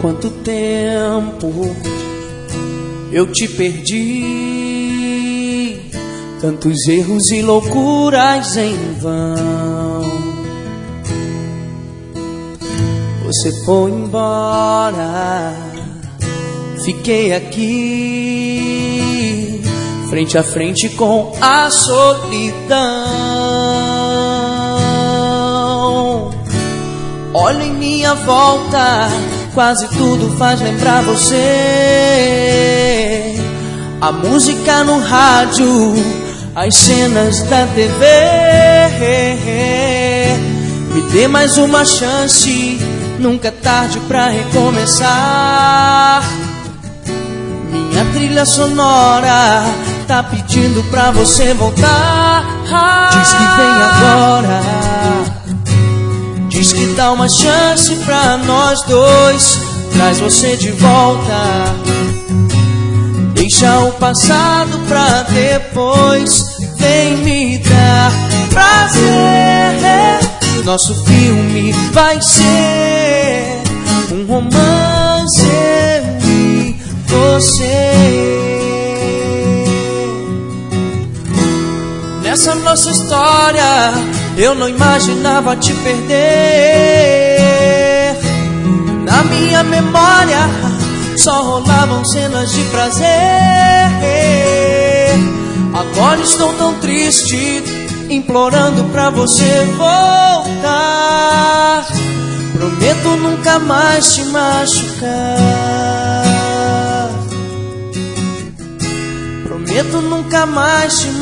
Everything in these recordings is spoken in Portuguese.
quanto tempo eu te perdi, tantos erros e loucuras em vão. Você foi embora, fiquei aqui, frente a frente com a solidão. Olho em minha volta, quase tudo faz lembrar você. A música no rádio, as cenas da TV. Me dê mais uma chance, nunca é tarde pra recomeçar. Minha trilha sonora tá pedindo pra você voltar. Diz que vem agora, diz que dá uma chance pra nós dois. Traz você de volta, deixa o passado pra depois. Vem me dar prazer. Nosso filme vai ser um romance, eu e você. Nessa nossa história eu não imaginava te perder. Na minha memória só rolavam cenas de prazer. Agora estou tão triste, implorando pra você voltar. Prometo nunca mais te machucar. Prometo nunca mais te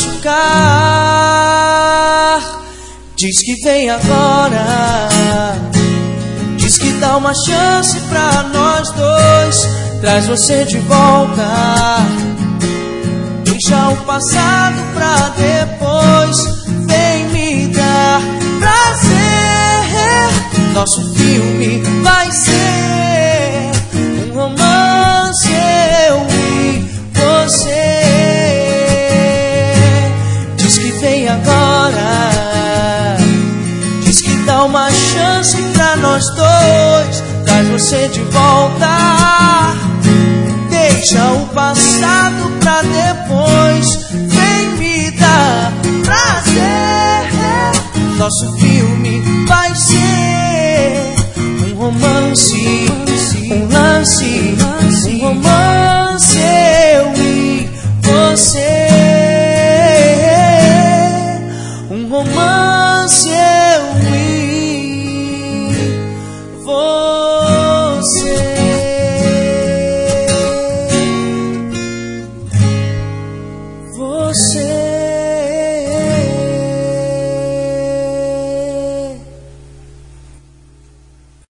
machucar. Diz que vem agora, diz que dá uma chance pra nós dois. Traz você de volta, deixa o passado pra depois. Vem me dar prazer. Nosso filme vai ser um romance, eu e você. Diz que vem agora, diz que dá uma chance pra nós dois. Traz você de volta, deixa o passado pra depois.